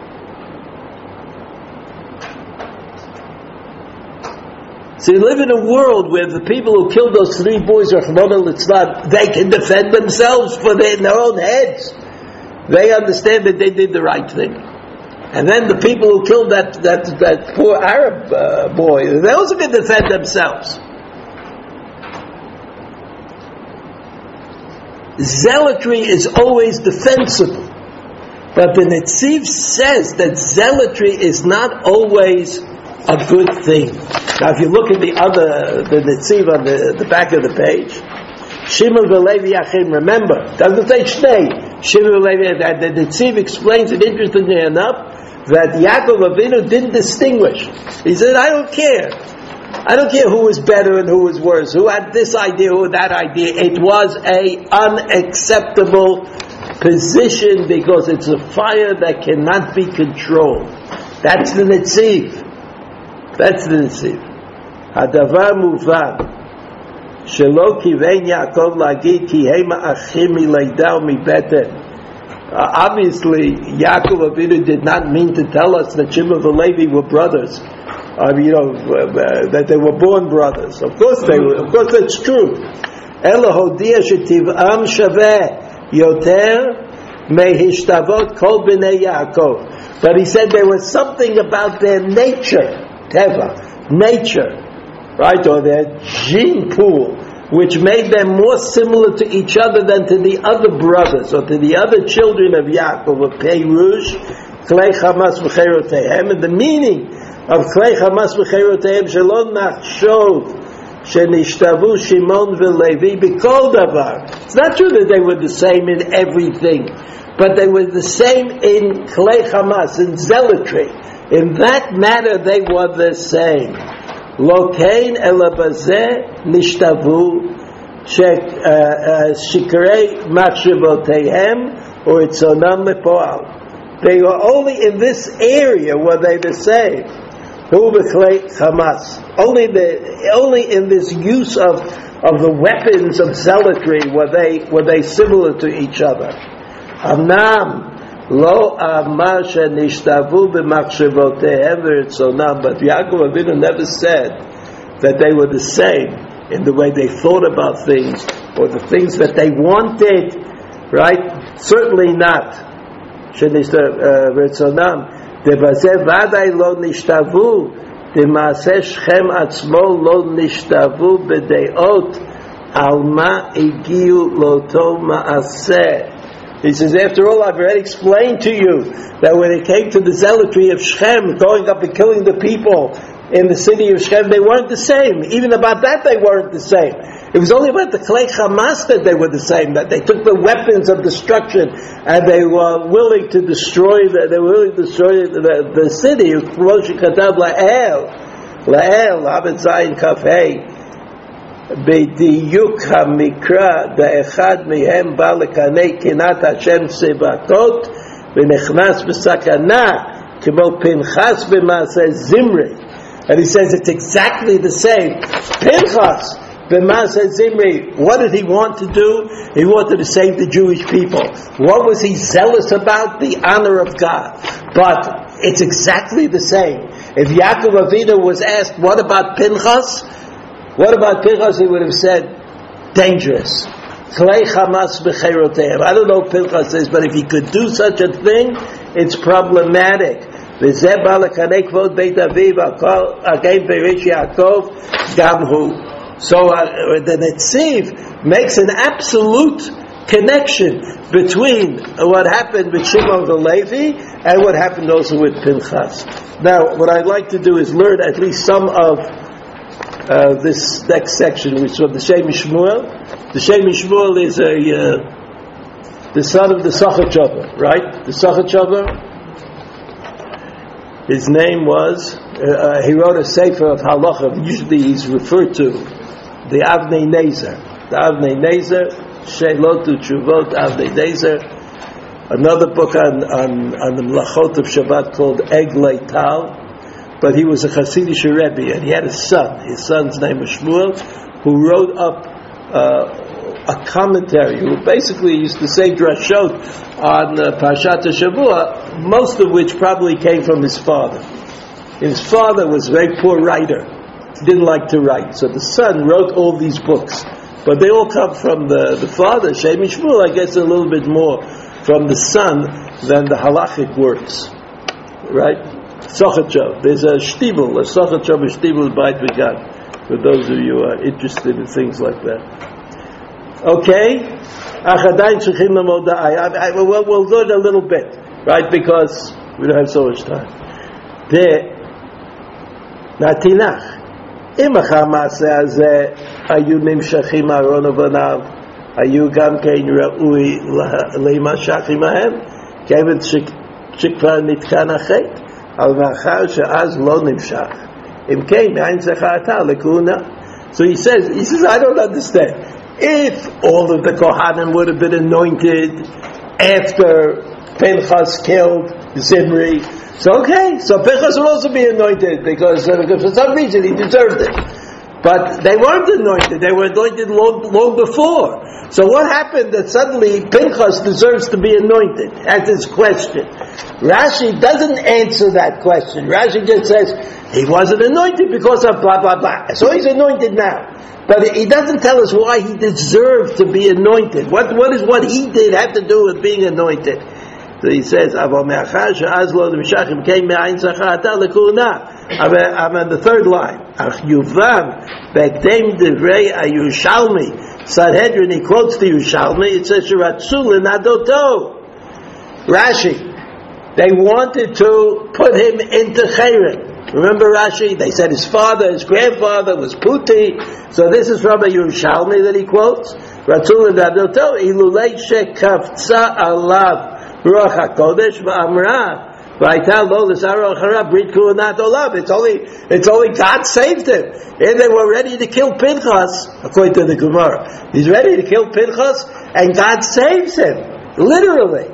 So you live in a world where the people who killed those 3 boys, Rahman al-Islam, they can defend themselves in their own heads. They understand that they did the right thing. And then the people who killed that poor Arab boy, they also can defend themselves. Zealotry is always defensible. But the Netziv says that zealotry is not always a good thing. Now if you look at the Netziv on the back of the page, Shimon v'Levi Achim, remember, doesn't say Shnei, Shimon v'Levi, that the Netziv explains it interestingly enough, that Yaakov Avinu didn't distinguish. He said, I don't care who was better and who was worse, who had this idea, who had that idea. It was a unacceptable position because it's a fire that cannot be controlled. That's the Netziv. Hadavar muvan shelo kivein Yaakov lagid ki hema achim mileidah mibeten. Obviously, Yaakov Avinu did not mean to tell us that Shimon and Levi were brothers. That they were born brothers. Of course they were. Of course that's true. Ela hodia shetiv'am shaveh yoter mehishtabot kol bnei Yaakov. But he said there was something about their nature, teva, nature, right, or their gene pool, which made them more similar to each other than to the other brothers or to the other children of Yaakov, of Perush, Klei Chamas v'cherotehem, and the meaning of Klei Chamas v'cherotehem shelon nachshov shenishtavu Shimon v'Levi b'kol davar. It's not true that they were the same in everything, but they were the same in Klei Chamas, in zealotry. In that matter, they were the same. lo kein ela bazeh nishtavu shikrei machshavoteihem or itzonam lepoal. They were only in this area were they the same. Hu b'chlei Hamas. Only in this use of the weapons of zealotry were they similar to each other. Amnam lo amar shenishtavu b'machshavoteihem v'ritzonam. But Yaakov Avinu never said that they were the same in the way they thought about things or the things that they wanted. Right? Certainly not. Shenishtavu v'ritzonam. Debazeh vaday lo nishtavu. Dema'aseh Shechem atzmo lo nishtavu b'deot al ma igiu loto ma'aseh. He says, after all, I've already explained to you that when it came to the zealotry of Shechem, going up and killing the people in the city of Shechem, they weren't the same. Even about that, they weren't the same. It was only about the Klei Hamas that they were the same, that they took the weapons of destruction and they were willing to destroy the city. Moshe Katav La'el, Abed Zayin Kafei. בדיוק המקרא באחד מהם בא לקנא קנאת השם צבאות ונכנס בסכנה כמו פנחס במעשה זמרי. And he says it's exactly the same. Pinchas b'maaseh Zimri, what did he want to do? He wanted to save the Jewish people. What was he zealous about? The honor of God. But it's exactly the same. If Yaakov Avinu was asked, what about Pinchas? What about Pinchas? He would have said, dangerous. Klei Hamas b'cheiroteim. I don't know what Pinchas is, but if he could do such a thing, it's problematic. V'zeh ba l'kanei kvod Beit Aviv again Beirish Yaakov Gamhu. So the Netziv makes an absolute connection between what happened with Shimon the Levi and what happened also with Pinchas. Now, what I'd like to do is learn at least some of this next section, which is from the Shem Shmuel. The Shem Shmuel is the son of the Sachar, right? The Sachar, his name was, he wrote a sefer of halacha. Usually he's referred to the Avnei Nezer. The Avnei Nezer, Shelotu Tshuvot Avnei Nezer. Another book on the Melachot of Shabbat called Eglei Tal. But he was a Hasidic Rebbe, and he had a son. His son's name was Shmuel, who wrote up a commentary, who basically used to say drashot on Parshat HaShavua, most of which probably came from his father. His father was a very poor writer. He didn't like to write. So the son wrote all these books. But they all come from the father. Shem Shmuel, I guess, a little bit more from the son than the halachic works. Right? Sochachov. There's a shtibel, a Sochachov, a shtibel b'ayit v'gad, for those of you who are interested in things like that. Okay? We'll learn a little bit, right? Because we don't have so much time. Natinach. אם המעשה הזה היו נמשכים אהרון ובניו, היו גם כן ראוי להימשך עמהם, כיוון שכבר נתקן החטא. אבל מאחר שאז לא נמשך, אם כן, מאין זכרתה לכהונה. So he says, I don't understand. If all of the Kohanim would have been anointed after Pinchas killed Zimri, so Pinchas will also be anointed because for some reason he deserved it. But they weren't anointed. They were anointed long before. So what happened that suddenly Pinchas deserves to be anointed? That's his question. Rashi doesn't answer that question. Rashi just says, he wasn't anointed because of blah, blah, blah. So he's anointed now. But he doesn't tell us why he deserved to be anointed. What does what he did have to do with being anointed? So he says, I'm on the third line. Sanhedrin, he quotes the Yerushalmi, it says, Rashi, they wanted to put him into Chayrim. Remember Rashi? They said his grandfather was Puti, so this is from a Yerushalmi that he quotes. Ratzul Nadoto, Ilulei Shekavtza Alav Ruach HaKodesh V'Amra It's only God saved him. And they were ready to kill Pinchas, according to the Gemara. He's ready to kill Pinchas, and God saves him. Literally.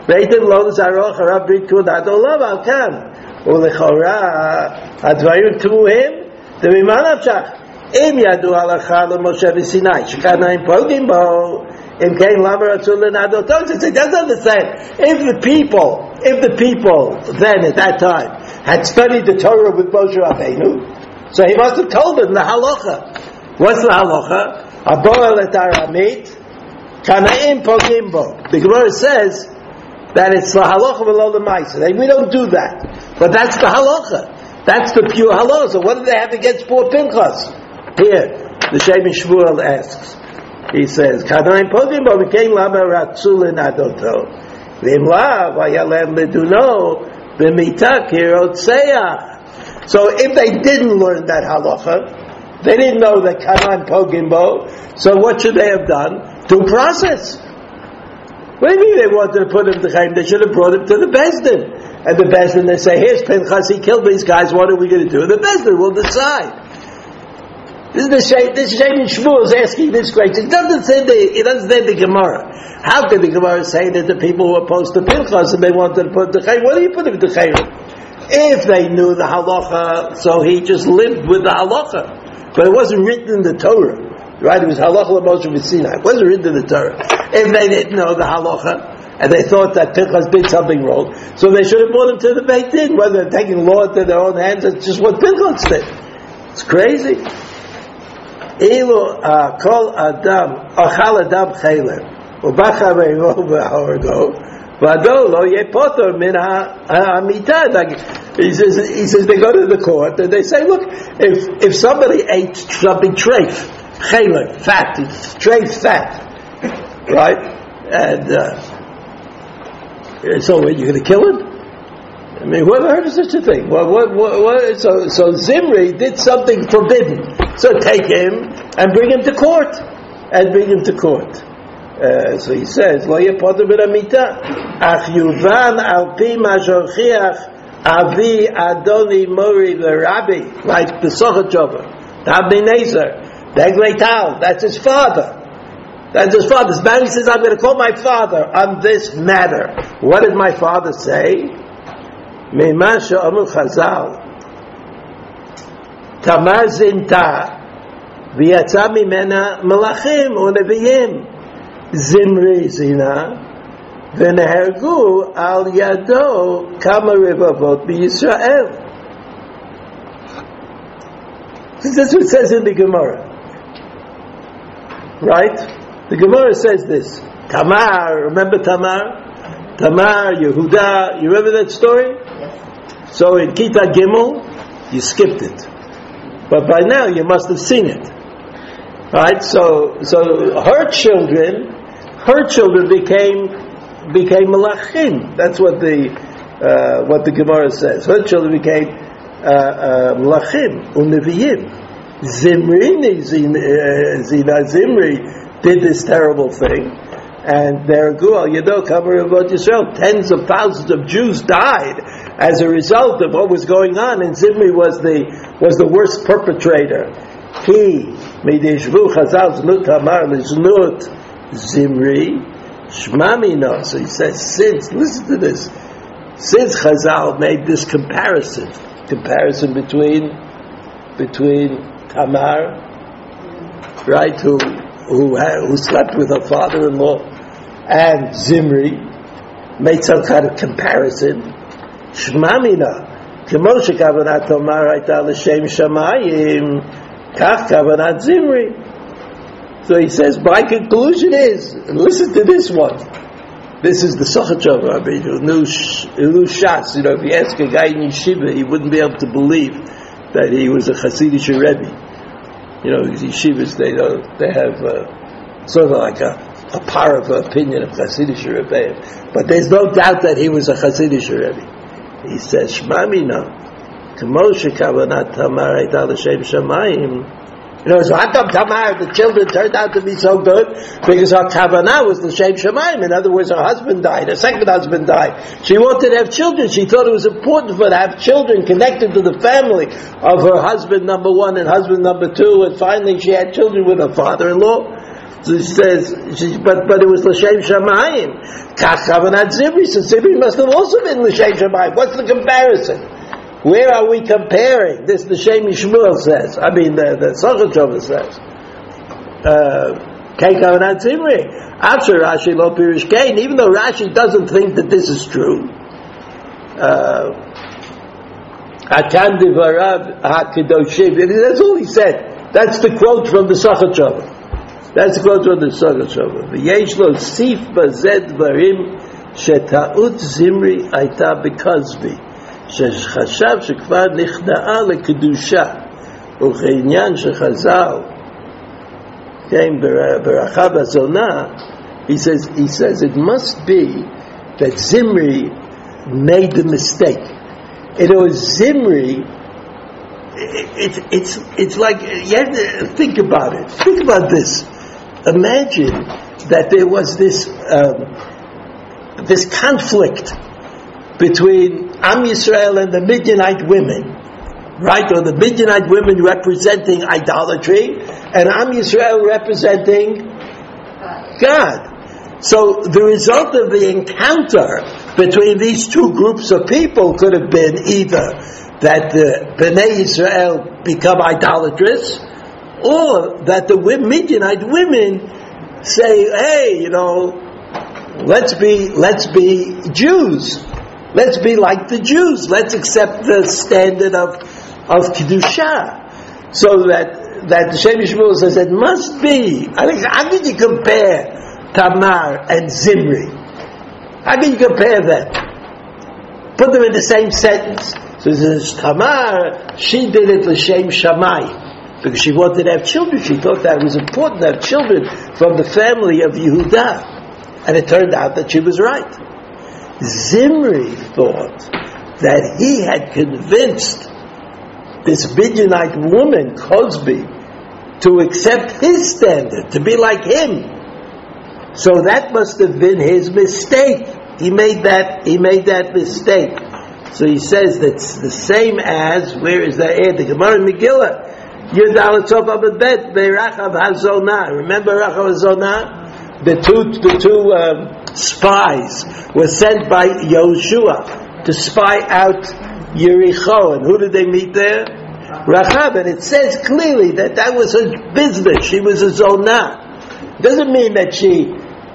אם ידעו הלכה למשה בסיני, שכנעים פוגעים בו, אם כן למה רצו לנדותו? It doesn't understand. If the people then at that time had studied the Torah with Moshe Rabbeinu, so he must have told them the halacha. What's the halacha? Aboel et aramit, kanaim pogim bo. The Gemara says that it's the halacha below the ma'aser. We don't do that, but that's the halacha. That's the pure halacha. So what do they have against poor Pinchas? Here, the Shem Shmuel asks. He says, "Kanaim pogim bo v'kein lama ratzu lenadoto v'imla v'yalem leduno v'mita kirotzeach." So if they didn't learn that halacha, they didn't know that Kanaim pogim bo. So what should they have done? Due process. What do you mean they wanted to put him to Chaim? They should have brought him to the Beis Din. And the Beis Din, they say, "Here's Pinchas, he killed these guys, what are we going to do?" And the Beis Din will decide. This is Shem Shmuel is asking this question. He doesn't say the Gemara. How can the Gemara say that the people were opposed to Pinchas and they wanted to put him to Chaim? What do you put him to Chaim? If they knew the halacha, so he just lived with the halacha. But it wasn't written in the Torah. Right? It was halacha l'Moshe v'Sinai. It wasn't written in the Torah. If they didn't know the halacha, and they thought that Pinchas did something wrong, so they should have brought him to the Beit Din. Whether they're taking law into their own hands, it's just what Pinchas did. It's crazy. Ilu kol adam achal adam chayler ubacha ve'iro ve'horgo v'ado lo yepotor min ha'amita. He says they go to the court and they say, look, if somebody ate something treif, chayler, fat, it's treif fat, right? And so you're going to kill him? I mean, whoever heard of such a thing? So Zimri did something forbidden. So take him and bring him to court. So he says, "Lo yepoter min hamita, ach yuvan al pi ma shochiach avi adoni mori v'rabbi." Like the Sochotchover, the Abnei Nezer, the Eglei Tal, that's his father. That's his father. Now he says, "I'm going to call my father on this matter." What did my father say? Mimah she'omu Chazal, Tamar zinta v'yatza mimena malachim u'neviim, Zimri zina v'nehergu al yado kama revavot b'Yisrael. That's what it says in the Gemara, right? The Gemara says this. Tamar, remember Tamar? Tamar, Yehuda, you remember that story? Yes. So in Kita Gimel, you skipped it. But by now you must have seen it. Right? So her children became Malachim. That's what the Gemara says. Her children became Malachim, Uneviim. Zimri did this terrible thing. And tens of thousands of Jews died as a result of what was going on, and Zimri was the worst perpetrator. He midishvu chazal znut tamar liznut Zimri shmamino. So he says, listen to this, since Chazal made this comparison between Tamar, right, who slept with her father-in-law, and Zimri, made some kind of comparison. Shmamina, kemo shekavanat Tamar hayta l'shem shamayim, kach kavanat Zimri. So he says, my conclusion is, listen to this one. This is the Sochotchover, who knew Shas. If you ask a guy in yeshiva, he wouldn't be able to believe that he was a Hasidic Rebbe. Yeshivas, they have sort of like a power of opinion of Hasidic Rebbe. But there's no doubt that he was a Hasidic Rebbe. He says, Shmamina, Kamo shekavanat Tamar hayta l'shem shamayim, So how come Tamar, the children turned out to be so good? Because her kavanah was l'shem shamayim. In other words, her husband died, her second husband died. She wanted to have children. She thought it was important for her to have children connected to the family of her husband number one and husband number two, and finally she had children with her father-in-law. So she says, but it was l'shem shamayim. Kach kavanat Zimri, so Zimri must have also been l'shem shamayim. What's the comparison? Where are we comparing? This the Shem Shmuel says. I mean, the Sochotchova says. Kei kavanat Zimri. After Rashi lo pirish Kain, even though Rashi doesn't think that this is true. Atan divarav hakadoshim. That's all he said. That's the quote from the Sochotchova. That's the quote from the Sochotchova. V'yesh lo sif bazed dvarim sheta'ut Zimri aita bekozbi. שחשב שכבר נכנעה לקדושה וכעניין שחז"ל כן ברכה בזונה, he says it must be that Zimri made the mistake. Zimri, it's like, you have to think about it. Think about this. Imagine that there was this conflict between Am Yisrael and the Midianite women, right? Or the Midianite women representing idolatry, and Am Yisrael representing God. So the result of the encounter between these two groups of people could have been either that the Bnei Yisrael become idolatrous, or that the Midianite women say, hey, let's be Jews. Let's be like the Jews. Let's accept the standard of Kedusha. So that the Shem Shmuel says it must be. I think, how can you compare Tamar and Zimri? How can you compare them? Put them in the same sentence. So it says Tamar, she did it l'shem Shammai because she wanted to have children. She thought that it was important to have children from the family of Yehuda, and it turned out that she was right. Zimri thought that he had convinced this Midianite woman, Cosby, to accept his standard, to be like him. So that must have been his mistake. He made that mistake. So he says that's the same as, where is that? The Gemara in Megillah. Yudal Tov Abed Bet Be'Rachav Hazonah. Remember Rachav Hazonah? The two spies were sent by Yoshua to spy out Yericho. And who did they meet there? Rachab. And it says clearly that was her business. She was a zonah. Doesn't mean that she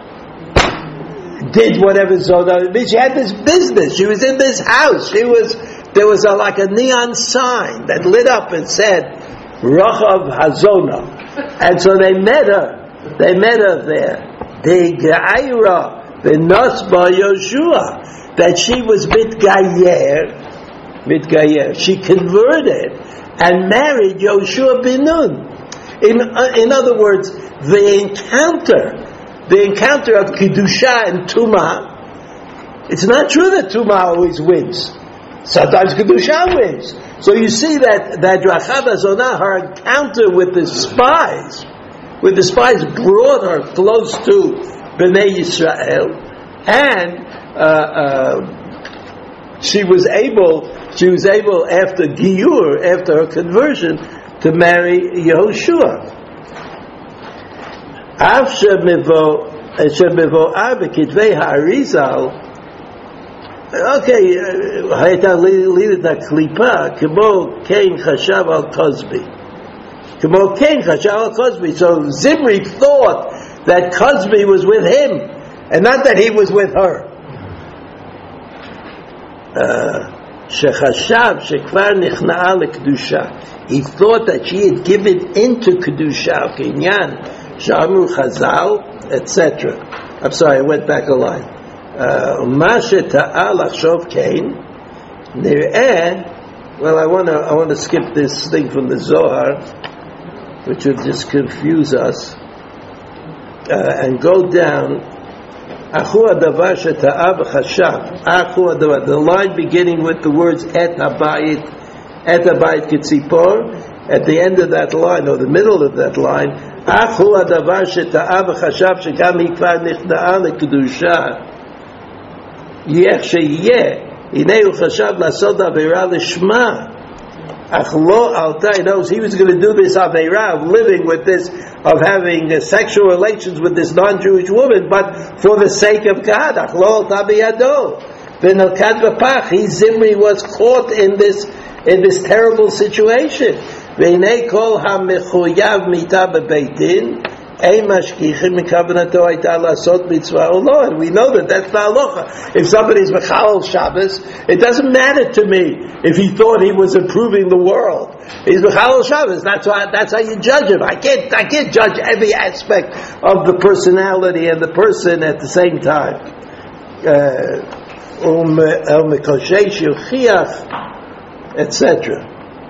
did whatever zonah. It means she had this business. She was in this house. There was like a neon sign that lit up and said Rachav Hazonah. And so they met her. They met her there. The Ge'ayra, the Nosba Yoshua, that she was mitgayer. She converted and married Yoshua bin Nun. In other words, the encounter of Kedusha and Tumah, it's not true that Tumah always wins. Sometimes Kedusha wins. So you see that Rachav Hazonah, her encounter with the spies brought her close to Bnei Yisrael, and she was able after Giyur, after her conversion, to marry Yehoshua. Okay, הייתה לידת הקליפה כמו כן חשב על קוסבי. כמו כן חשב על קוסבי. So Zimri thought that Cosby was with him and not that he was with her. שחשב שכבר נכנעה לקדושה. He thought that she had given into Kedusha, כעניין שאמרו חז"ל, etc. I'm sorry, I went back a line. מה שטעה לחשוב כן, נראה, well, I want to skip this thing from the Zohar, which would just confuse us, and go down. Achu hadavar sheta'a v'chashav. Achu hadavar. The line beginning with the words et habayit kitzipor, at the end of that line, or the middle of that line, אך הוא הדבר שטעה וחשב שגם היא כבר נכנעה לקדושה, יהיה שיהיה, הנה הוא חשב לעשות עבירה לשמה, אך לא עלתה, he knows he was going to do this עבירה of living with this, of having sexual relations with this non-Jewish woman, but for the sake of God, אך לא עלתה בידו, ונלכד בפח, Zimri was caught in this terrible situation. והנה כל המחויב מיתה בבית דין, אין משגיחים מכוונתו הייתה לעשות מצווה או לא. And we know that that's the halacha. If somebody's mechalel Shabbos, it doesn't matter to me if he thought he was improving the world. He's mechalel Shabbos. That's how you judge him. I can't judge every aspect of the personality and the person at the same time. Etc.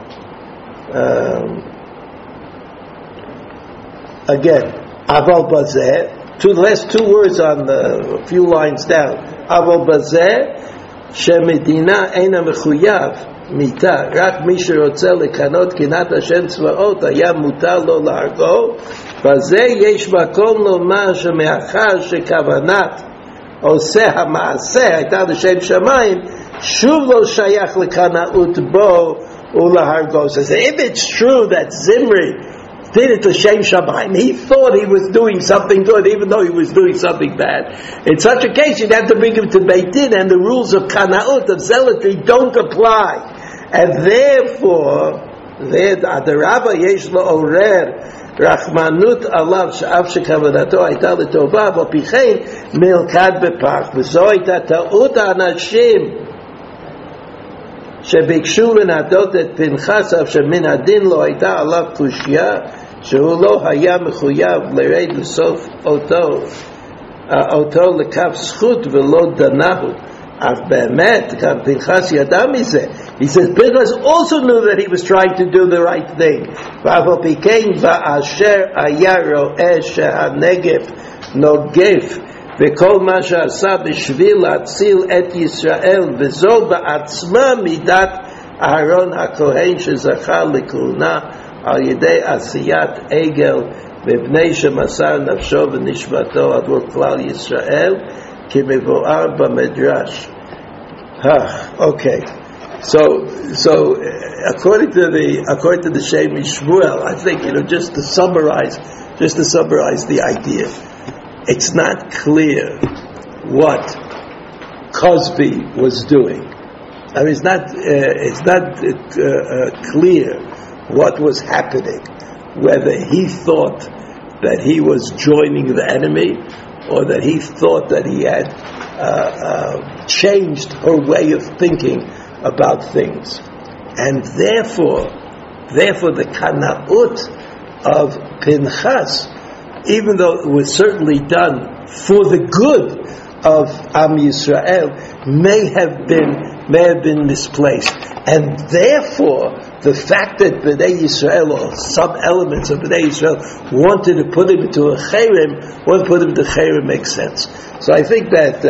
Again, aval bazeh. The last two words on the few lines down. Aval bazeh shemedina eina mechuyav mita rak mi sherotze lekanot kinat Hashem tzvaot haya mutar lo largo. Bazeh yesh makom lomar shemeachar shekavanat oseh hamaaseh hayta l'shem shamayim shuv lo shayach lekanaut bo ulahargo. Says if it's true that Zimri did it to Shem Shamayim, he thought he was doing something good even though he was doing something bad. In such a case you'd have to bring him to Beit Din, and the rules of Kanaut, of zealotry, don't apply. And therefore the Rabba yesh lo orer rachmanut alav she'av shekavanato hayta l'tova v'pichein milkad bepach v'zo hayta ta'ut ha'anashim שביקשו לנדות את פנחס אף שמן הדין לא הייתה עליו קושיה שהוא לא היה מחויב לרד לסוף אותו לכף זכות ולא דנהו. אך באמת גם פנחס ידע מזה. He says Pinchas also knew that he was trying to do the right thing. ואף על פי כן ואשר היה רואה שהנגף נוגף וכל מה שעשה בשביל להציל את ישראל, וזו בעצמה מידת אהרון הכהן שזכה לכהונה על ידי עשיית עגל מפני שמסר נפשו ונשמתו עבור כלל ישראל כמבואר במדרש. Okay. So according to the Shem Shmuel, I think just to summarize the idea. It's not clear what Cosby was doing. I mean, it's not clear what was happening, whether he thought that he was joining the enemy or that he thought that he had changed her way of thinking about things. And therefore the Kanaut of Pinchas, even though it was certainly done for the good of Am Yisrael, may have been misplaced, and therefore the fact that Bnei Yisrael or some elements of Bnei Yisrael wanted to put him into a cherem, makes sense. So I think that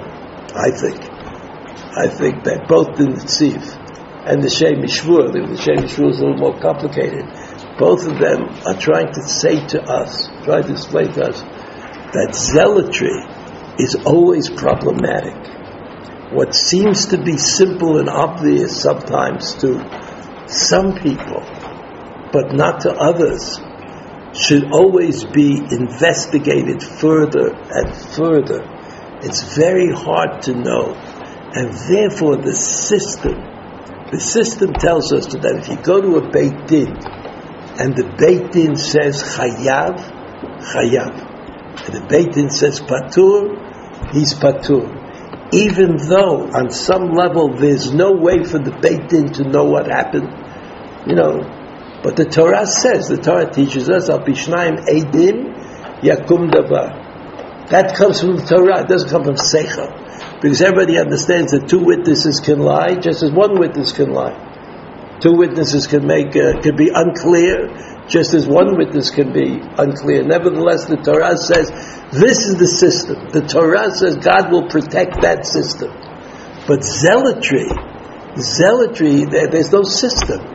both the Netziv and the Shem Shmuel, the Shem Shmuel is a little more complicated. Both of them are trying to explain to us that zealotry is always problematic. What seems to be simple and obvious sometimes to some people, but not to others, should always be investigated further and further. It's very hard to know, and therefore the system tells us that if you go to a Beit Din, and the Beit Din says chayav, and the Beit Din says patur, he's patur. Even though on some level there's no way for the Beit Din to know what happened, but the Torah teaches us, al pishnayim eidim yakum davar. That comes from the Torah, it doesn't come from seichel, because everybody understands that two witnesses can lie just as one witness can lie. Two witnesses can be unclear, just as one witness can be unclear. Nevertheless, the Torah says this is the system. The Torah says God will protect that system. But zealotry, there's no system.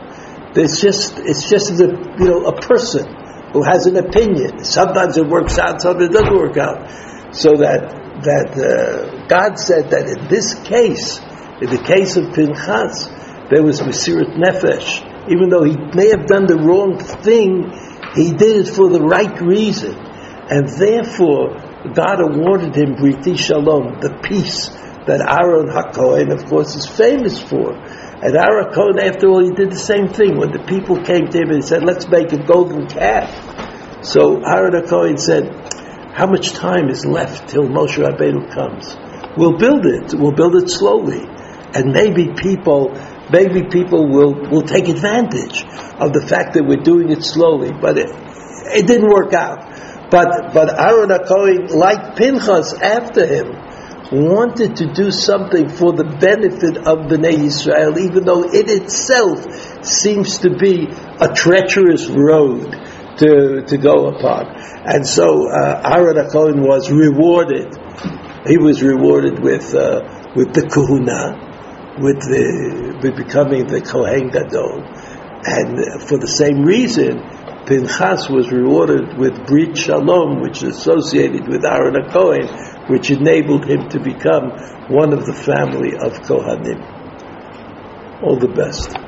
it's just a person who has an opinion. Sometimes it works out, sometimes it doesn't work out. So that God said that in this case, in the case of Pinchas, there was Mesirat Nefesh. Even though he may have done the wrong thing, he did it for the right reason. And therefore, God awarded him Briti Shalom, the peace that Aaron HaKohen, of course, is famous for. And Aaron HaKohen, after all, he did the same thing. When the people came to him and said, let's make a golden calf. So Aaron HaKohen said, how much time is left till Moshe Rabbeinu comes? We'll build it. We'll build it slowly. And maybe people will take advantage of the fact that we're doing it slowly. But it didn't work out. But Aaron HaKohen, like Pinchas after him, wanted to do something for the benefit of Bnei Yisrael, even though it itself seems to be a treacherous road to go upon. And so Aaron HaKohen was rewarded. He was rewarded with the kahuna, with becoming the Kohen Gadol. And for the same reason, Pinchas was rewarded with Brit Shalom, which is associated with Aaron HaKohen, which enabled him to become one of the family of Kohanim. All the best.